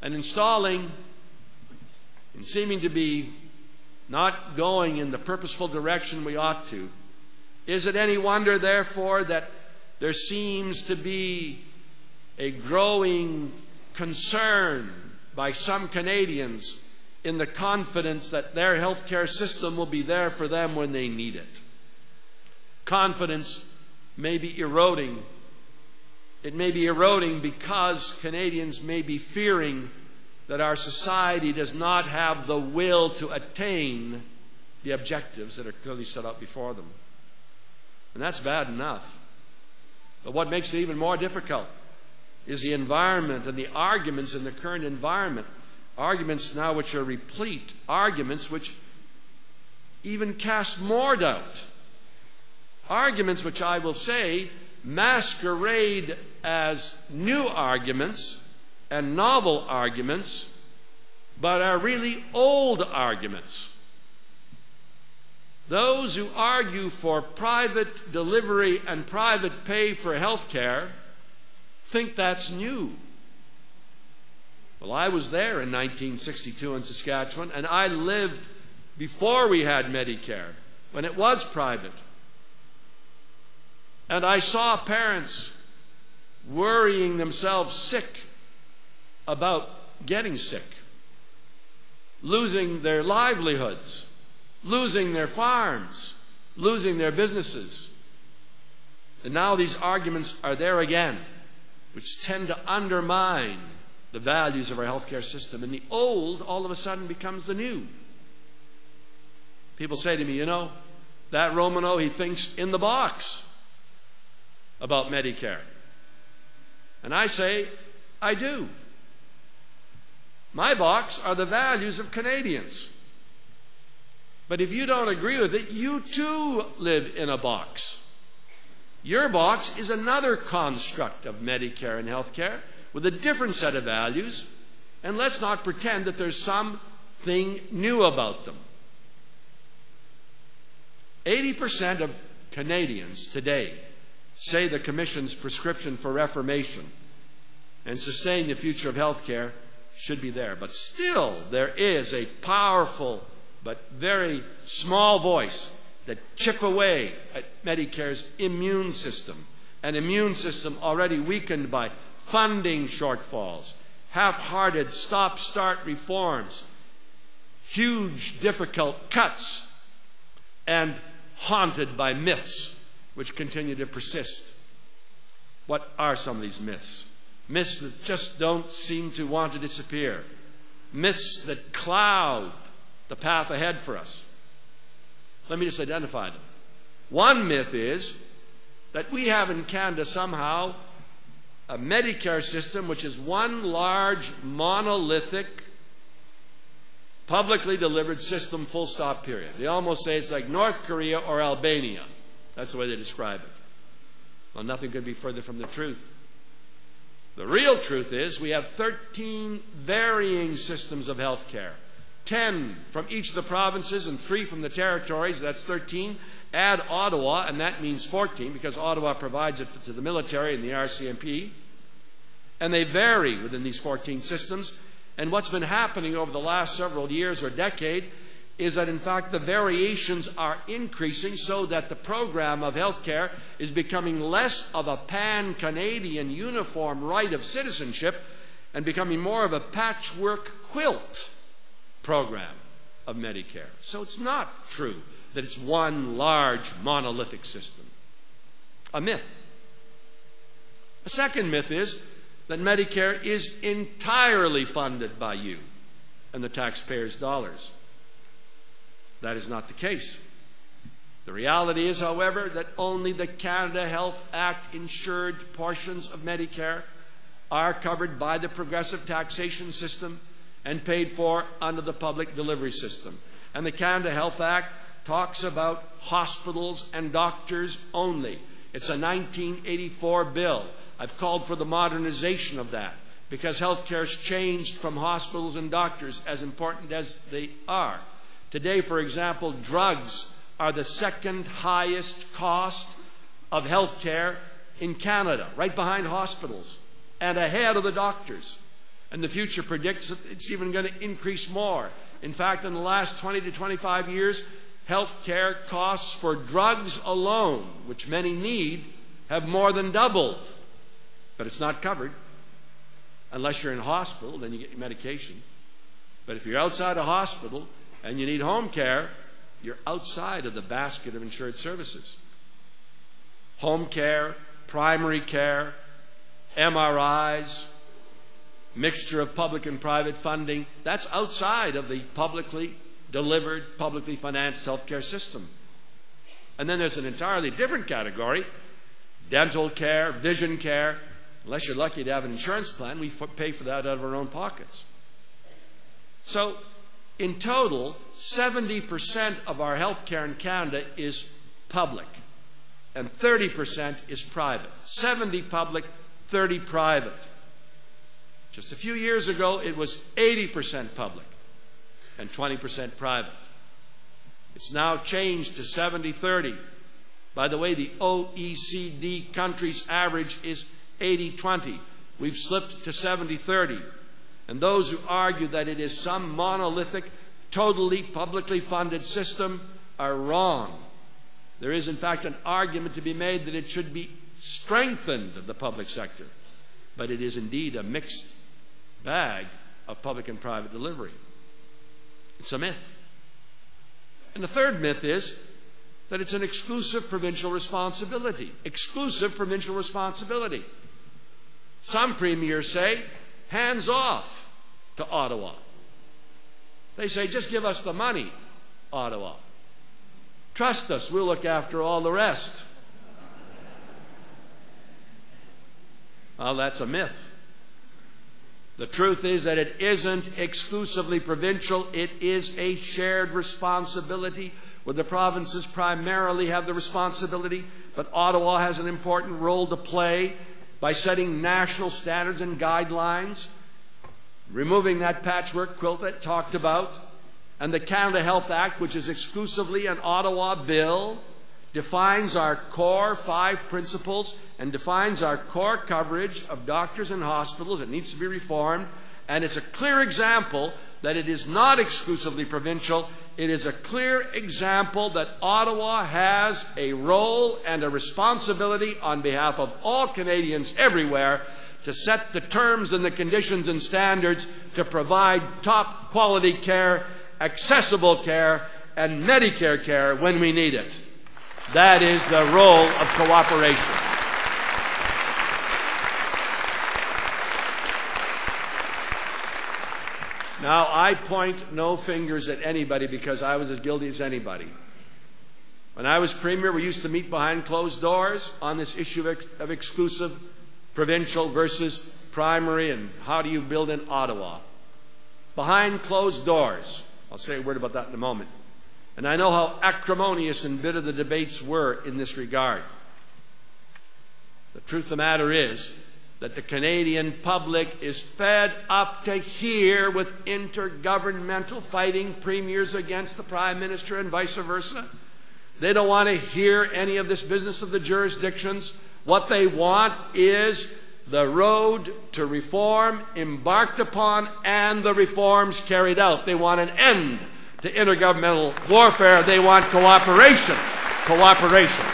and installing and seeming to be not going in the purposeful direction we ought to, is it any wonder, therefore, that there seems to be a growing concern by some Canadians in the confidence that their healthcare system will be there for them when they need it? Confidence may be eroding. It may be eroding because Canadians may be fearing that our society does not have the will to attain the objectives that are clearly set out before them. And that's bad enough. But what makes it even more difficult is the environment and the arguments in the current environment. Arguments now which are replete. Arguments which even cast more doubt. Arguments which I will say masquerade as new arguments and novel arguments, but are really old arguments. Those who argue for private delivery and private pay for health care think that's new. Well, I was there in 1962 in Saskatchewan, and I lived before we had Medicare, when it was private. And I saw parents worrying themselves sick about getting sick, losing their livelihoods, losing their farms, losing their businesses. And now these arguments are there again, which tend to undermine the values of our healthcare system. And the old all of a sudden becomes the new. People say to me, that Romano, he thinks in the box about Medicare. And I say, I do. My box are the values of Canadians. But if you don't agree with it, you too live in a box. Your box is another construct of Medicare and healthcare with a different set of values, and let's not pretend that there's something new about them. 80% of Canadians today say the Commission's prescription for reformation and sustaining the future of healthcare should be there. But still, there is a powerful but very small voice that chip away at Medicare's immune system, an immune system already weakened by funding shortfalls, half-hearted stop-start reforms, huge difficult cuts, and haunted by myths which continue to persist. What are some of these myths? Myths that just don't seem to want to disappear. Myths that cloud the path ahead for us. Let me just identify them. One myth is that we have in Canada somehow a Medicare system which is one large, monolithic, publicly delivered system, full stop, period. They almost say it's like North Korea or Albania. That's the way they describe it. Well, nothing could be further from the truth. The real truth is we have 13 varying systems of health care. 10 from each of the provinces and 3 from the territories. That's 13. Add Ottawa, and that means 14, because Ottawa provides it to the military and the RCMP. And they vary within these 14 systems. And what's been happening over the last several years or decade is that, in fact, the variations are increasing so that the program of health care is becoming less of a pan-Canadian uniform right of citizenship and becoming more of a patchwork quilt program of Medicare. So it's not true that it's one large monolithic system. A myth. A second myth is that Medicare is entirely funded by you and the taxpayers' dollars. That is not the case. The reality is, however, that only the Canada Health Act insured portions of Medicare are covered by the progressive taxation system and paid for under the public delivery system. And the Canada Health Act talks about hospitals and doctors only. It's a 1984 bill. I've called for the modernization of that because healthcare has changed from hospitals and doctors, as important as they are. Today, for example, drugs are the second highest cost of healthcare in Canada, right behind hospitals and ahead of the doctors. And the future predicts that it's even going to increase more. In fact, in the last 20 to 25 years, health care costs for drugs alone, which many need, have more than doubled. But it's not covered. Unless you're in a hospital, then you get your medication. But if you're outside a hospital and you need home care, you're outside of the basket of insured services. Home care, primary care, MRIs, mixture of public and private funding, that's outside of the publicly delivered, publicly financed healthcare system. And then there's an entirely different category, dental care, vision care. Unless you're lucky to have an insurance plan, we pay for that out of our own pockets. So, in total, 70% of our health care in Canada is public, and 30% is private. 70 public, 30 private. Just a few years ago, it was 80% public and 20% private. It's now changed to 70-30. By the way, the OECD countries' average is 80-20. We've slipped to 70-30. And those who argue that it is some monolithic, totally publicly funded system are wrong. There is, in fact, an argument to be made that it should be strengthened, the public sector. But it is indeed a mixed bag of public and private delivery. It's a myth. And the third myth is that it's an exclusive provincial responsibility. Exclusive provincial responsibility. Some premiers say, hands off to Ottawa. They say, just give us the money, Ottawa. Trust us, we'll look after all the rest. Well, that's a myth. The truth is that it isn't exclusively provincial. It is a shared responsibility where the provinces primarily have the responsibility, but Ottawa has an important role to play by setting national standards and guidelines, removing that patchwork quilt that talked about, and the Canada Health Act, which is exclusively an Ottawa bill, defines our core 5 principles and defines our core coverage of doctors and hospitals. It needs to be reformed, and it's a clear example that it is not exclusively provincial. It is a clear example that Ottawa has a role and a responsibility on behalf of all Canadians everywhere to set the terms and the conditions and standards to provide top quality care, accessible care, and Medicare care when we need it. That is the role of cooperation. Now, I point no fingers at anybody because I was as guilty as anybody. When I was Premier, we used to meet behind closed doors on this issue of exclusive provincial versus primary and how do you build in Ottawa. Behind closed doors. I'll say a word about that in a moment. And I know how acrimonious and bitter the debates were in this regard. The truth of the matter is that the Canadian public is fed up to here with intergovernmental fighting premiers against the Prime Minister and vice versa. They don't want to hear any of this business of the jurisdictions. What they want is the road to reform embarked upon and the reforms carried out. They want an end to intergovernmental warfare. They want cooperation. Cooperation.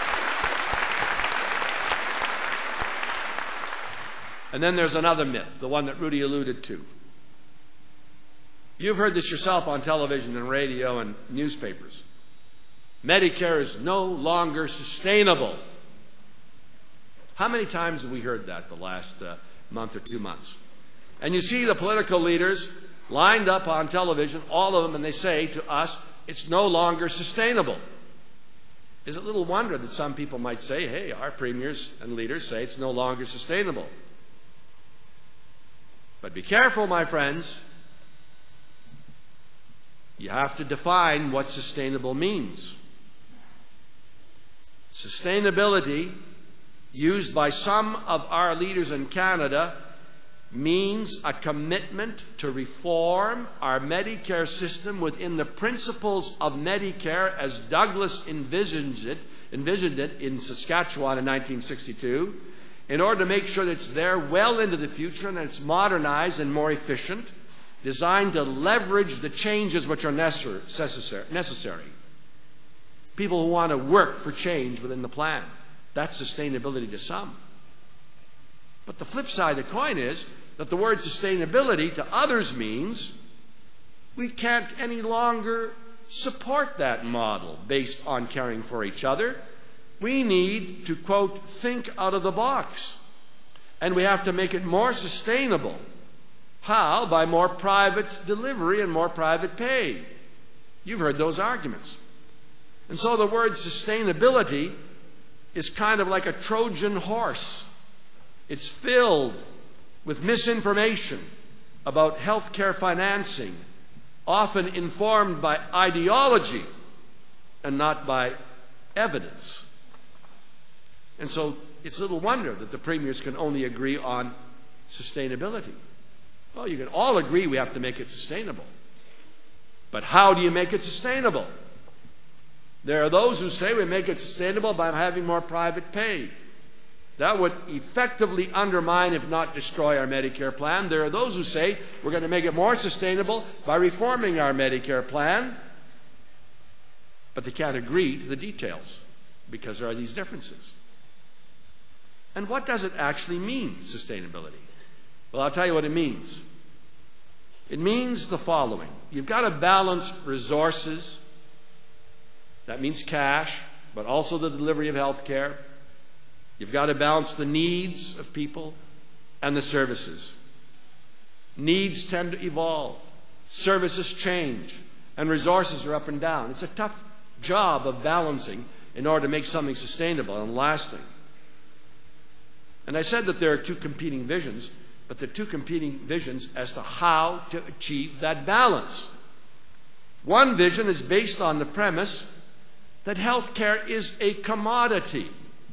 And then there's another myth, the one that Rudy alluded to. You've heard this yourself on television and radio and newspapers. Medicare is no longer sustainable. How many times have we heard that the last month or 2 months? And you see the political leaders lined up on television, all of them, and they say to us, it's no longer sustainable. Is it little wonder that some people might say, hey, our premiers and leaders say it's no longer sustainable. But be careful, my friends. You have to define what sustainable means. Sustainability, used by some of our leaders in Canada, means a commitment to reform our Medicare system within the principles of Medicare as Douglas envisioned it in Saskatchewan in 1962, in order to make sure that it's there well into the future and that it's modernized and more efficient, designed to leverage the changes which are necessary. People who want to work for change within the plan. That's sustainability to some. But the flip side of the coin is that the word sustainability to others means we can't any longer support that model based on caring for each other. We need to, quote, think out of the box. And we have to make it more sustainable. How? By more private delivery and more private pay. You've heard those arguments. And so the word sustainability is kind of like a Trojan horse. It's filled with misinformation about healthcare financing, often informed by ideology and not by evidence. And so it's little wonder that the premiers can only agree on sustainability. Well, you can all agree we have to make it sustainable. But how do you make it sustainable? There are those who say we make it sustainable by having more private pay. That would effectively undermine, if not destroy, our Medicare plan. There are those who say we're going to make it more sustainable by reforming our Medicare plan. But they can't agree to the details because there are these differences. And what does it actually mean, sustainability? Well, I'll tell you what it means. It means the following. You've got to balance resources. That means cash, but also the delivery of health care. You've got to balance the needs of people and the services. Needs tend to evolve. Services change. And resources are up and down. It's a tough job of balancing in order to make something sustainable and lasting. And I said that there are two competing visions, but the two competing visions as to how to achieve that balance. One vision is based on the premise that health care is a commodity.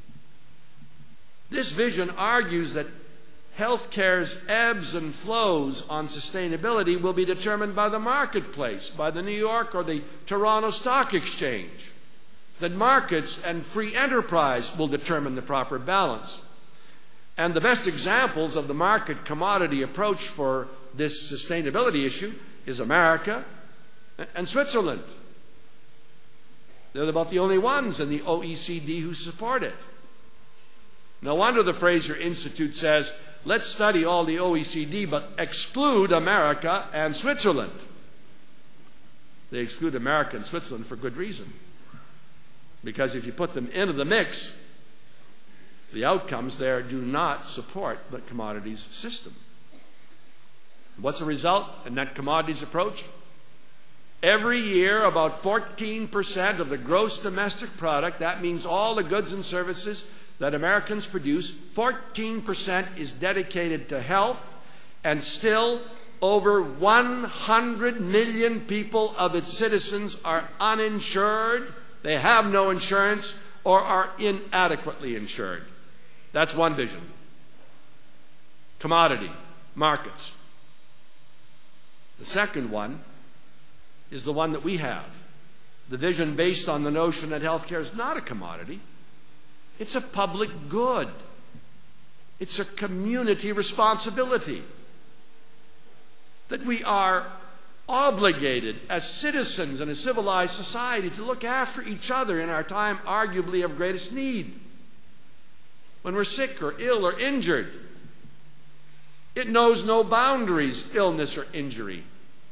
This vision argues that health care's ebbs and flows on sustainability will be determined by the marketplace, by the New York or the Toronto Stock Exchange. That markets and free enterprise will determine the proper balance. And the best examples of the market commodity approach for this sustainability issue is America and Switzerland. They're about the only ones in the OECD who support it. No wonder the Fraser Institute says, let's study all the OECD, but exclude America and Switzerland. They exclude America and Switzerland for good reason. Because if you put them into the mix, the outcomes there do not support the commodities system. What's the result in that commodities approach? Every year, about 14% of the gross domestic product, that means all the goods and services that Americans produce, 14% is dedicated to health, and still over 100 million people of its citizens are uninsured, they have no insurance, or are inadequately insured. That's one vision. Commodity, markets. The second one is the one that we have. The vision based on the notion that healthcare is not a commodity. It's a public good. It's a community responsibility. That we are obligated as citizens in a civilized society to look after each other in our time arguably of greatest need. When we're sick or ill or injured, it knows no boundaries, illness or injury.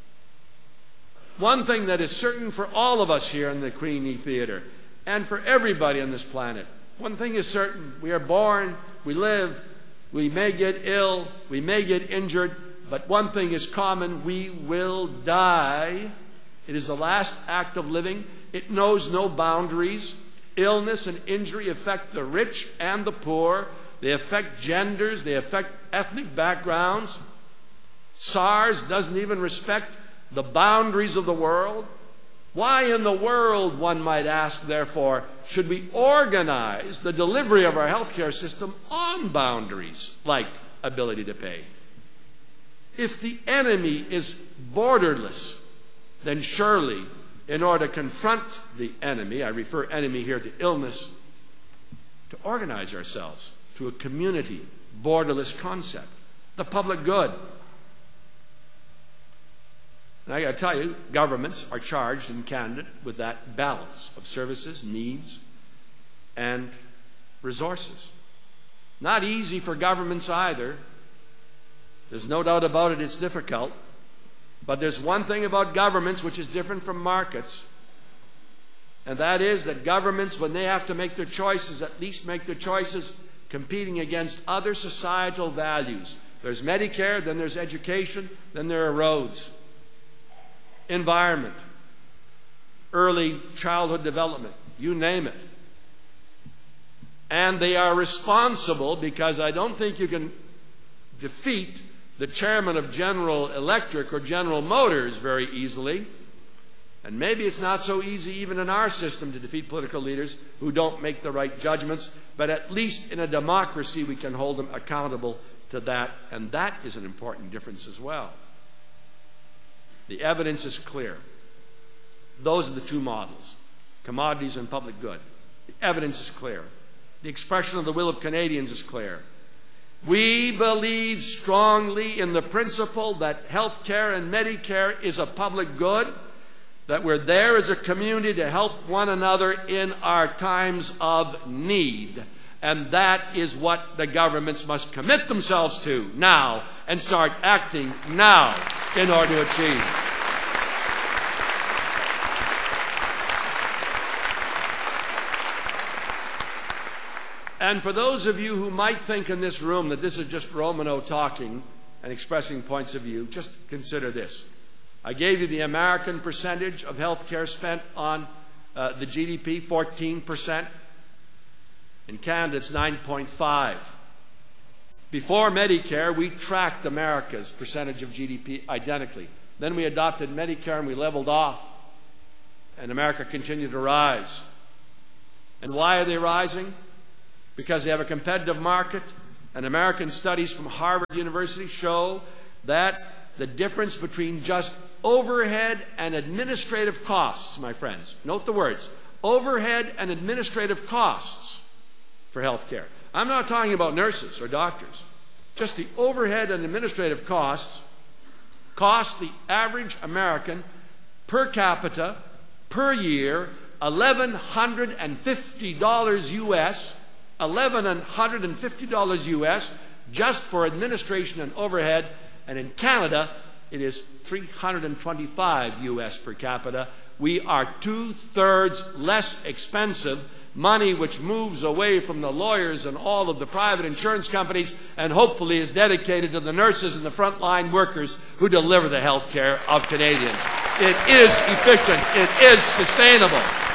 One thing that is certain for all of us here in the Queenie Theatre and for everybody on this planet, one thing is certain. We are born, we live, we may get ill, we may get injured, but one thing is common, we will die. It is the last act of living. It knows no boundaries. Illness and injury affect the rich and the poor. They affect genders. They affect ethnic backgrounds. SARS doesn't even respect the boundaries of the world. Why in the world, one might ask, therefore, should we organize the delivery of our healthcare system on boundaries like ability to pay? If the enemy is borderless, then surely, in order to confront the enemy, I refer enemy here to illness, to organize ourselves, to a community, borderless concept. The public good. And I got to tell you, governments are charged in Canada with that balance of services, needs, and resources. Not easy for governments either. There's no doubt about it, it's difficult. But there's one thing about governments which is different from markets, and that is that governments, when they have to make their choices, at least make their choices competing against other societal values. There's Medicare, then there's education, then there are roads, environment, early childhood development, you name it. And they are responsible, because I don't think you can defeat the chairman of General Electric or General Motors very easily. And maybe it's not so easy even in our system to defeat political leaders who don't make the right judgments, but at least in a democracy we can hold them accountable to that, and that is an important difference as well. The evidence is clear. Those are the two models, commodities and public good. The evidence is clear. The expression of the will of Canadians is clear. We believe strongly in the principle that health care and Medicare is a public good, that we're there as a community to help one another in our times of need. And that is what the governments must commit themselves to now and start acting now in order to achieve. And for those of you who might think in this room that this is just Romano talking and expressing points of view, just consider this. I gave you the American percentage of health care spent on the GDP, 14%. In Canada, it's 9.5%. Before Medicare, we tracked America's percentage of GDP identically. Then we adopted Medicare and we leveled off. And America continued to rise. And why are they rising? Because they have a competitive market, and American studies from Harvard University show that the difference between just overhead and administrative costs, my friends, note the words, overhead and administrative costs for health care. I'm not talking about nurses or doctors. Just the overhead and administrative costs cost the average American per capita per year $1,150 US, $1,150 US just for administration and overhead, and in Canada it is $325 US per capita. We are 2/3 less expensive, money which moves away from the lawyers and all of the private insurance companies and hopefully is dedicated to the nurses and the frontline workers who deliver the health care of Canadians. It is efficient. It is sustainable.